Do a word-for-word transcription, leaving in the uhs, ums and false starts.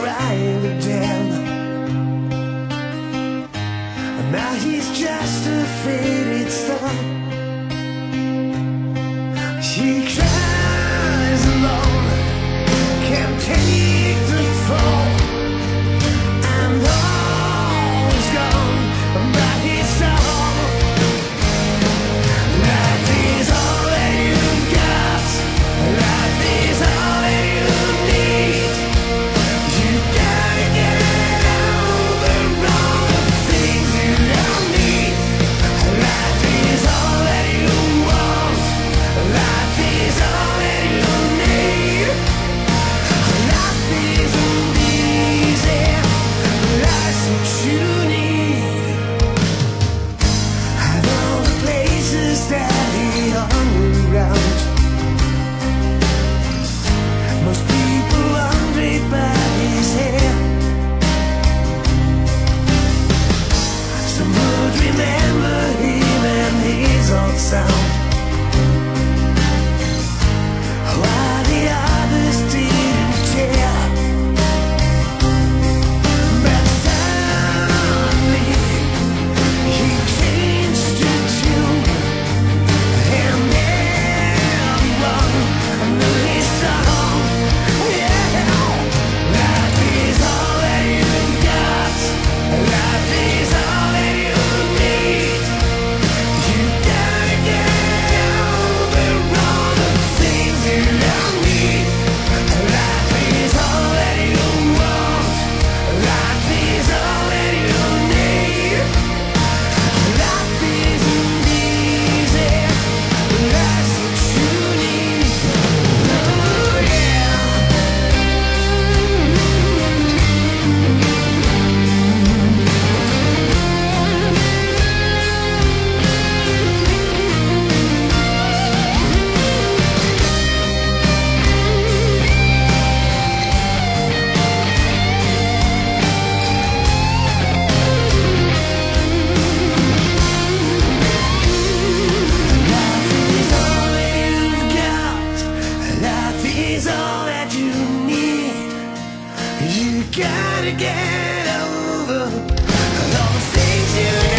right again. And now he's just a faded star. She cries alone, can't take the fall, and all is gone by his song. Life is all that you've got, life is all that you need. You gotta get over all the things you don't need. Life is all that you want, life is all that you need. Life isn't easy, life's what you need. Of all the places that he hung around, most people wondered by his hair. Some would remember him and his old sound, while the others didn't care. But suddenly he changed to tune, and everyone knew his song. Yeah. Life is all that you've got, life is all that you need. You gotta get over all the things you don't need. Life is all that you want, life is all that you need. Life isn't easy, life's what you need. Oh yeah. Life is all that you've got, life is all that you need. You gotta get over all the things you